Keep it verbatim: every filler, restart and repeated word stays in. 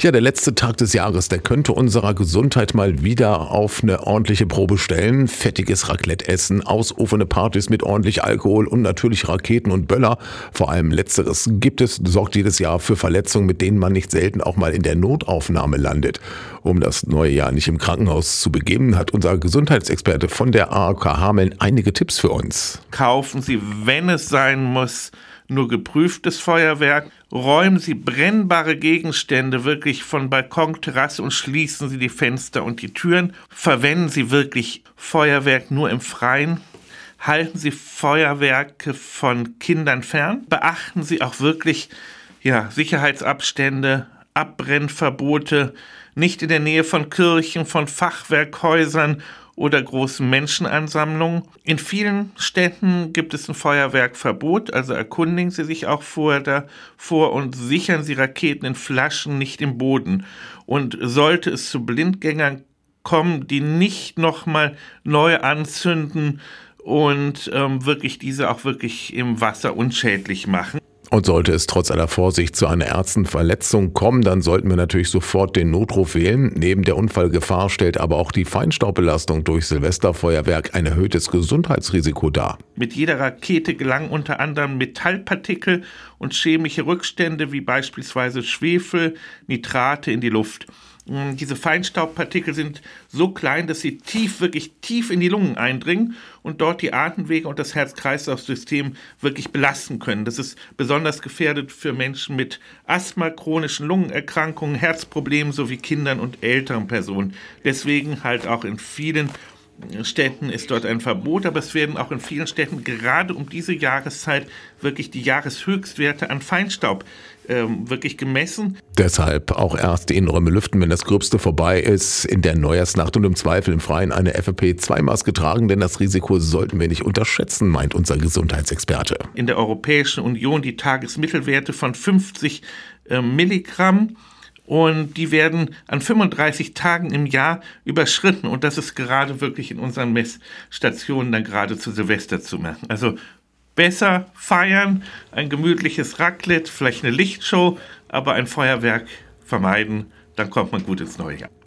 Ja, der letzte Tag des Jahres, der könnte unserer Gesundheit mal wieder auf eine ordentliche Probe stellen. Fettiges Raclette essen, ausufernde Partys mit ordentlich Alkohol und natürlich Raketen und Böller. Vor allem Letzteres gibt es, sorgt jedes Jahr für Verletzungen, mit denen man nicht selten auch mal in der Notaufnahme landet. Um das neue Jahr nicht im Krankenhaus zu begehen, hat unser Gesundheitsexperte von der A O K Hameln einige Tipps für uns. Kaufen Sie, wenn es sein muss, nur geprüftes Feuerwerk. Räumen Sie brennbare Gegenstände wirklich von Balkon, Terrasse und schließen Sie die Fenster und die Türen. Verwenden Sie wirklich Feuerwerk nur im Freien. Halten Sie Feuerwerke von Kindern fern. Beachten Sie auch wirklich ja, Sicherheitsabstände, Abbrennverbote, nicht in der Nähe von Kirchen, von Fachwerkhäusern oder großen Menschenansammlungen. In vielen Städten gibt es ein Feuerwerkverbot, also erkundigen Sie sich auch vorher davor und sichern Sie Raketen in Flaschen, nicht im Boden. Und sollte es zu Blindgängern kommen, die nicht nochmal neu anzünden und ähm, wirklich diese auch wirklich im Wasser unschädlich machen. Und sollte es trotz aller Vorsicht zu einer ernsten Verletzung kommen, dann sollten wir natürlich sofort den Notruf wählen. Neben der Unfallgefahr stellt aber auch die Feinstaubbelastung durch Silvesterfeuerwerk ein erhöhtes Gesundheitsrisiko dar. Mit jeder Rakete gelangen unter anderem Metallpartikel und chemische Rückstände wie beispielsweise Schwefel, Nitrate in die Luft. Diese Feinstaubpartikel sind so klein, dass sie tief, wirklich tief in die Lungen eindringen und dort die Atemwege und das Herz-Kreislauf-System wirklich belasten können. Das ist besonders gefährdet für Menschen mit Asthma, chronischen Lungenerkrankungen, Herzproblemen sowie Kindern und älteren Personen. Deswegen halt auch in vielen Städten ist dort ein Verbot, aber es werden auch in vielen Städten gerade um diese Jahreszeit wirklich die Jahreshöchstwerte an Feinstaub ähm, wirklich gemessen. Deshalb auch erst die Innenräume lüften, wenn das Gröbste vorbei ist. In der Neujahrsnacht und im Zweifel im Freien eine F F P zwei Maske tragen, denn das Risiko sollten wir nicht unterschätzen, meint unser Gesundheitsexperte. In der Europäischen Union die Tagesmittelwerte von fünfzig äh, Milligramm. Und die werden an fünfunddreißig Tagen im Jahr überschritten. Und das ist gerade wirklich in unseren Messstationen dann gerade zu Silvester zu machen. Also besser feiern, ein gemütliches Raclette, vielleicht eine Lichtshow, aber ein Feuerwerk vermeiden, dann kommt man gut ins neue Jahr.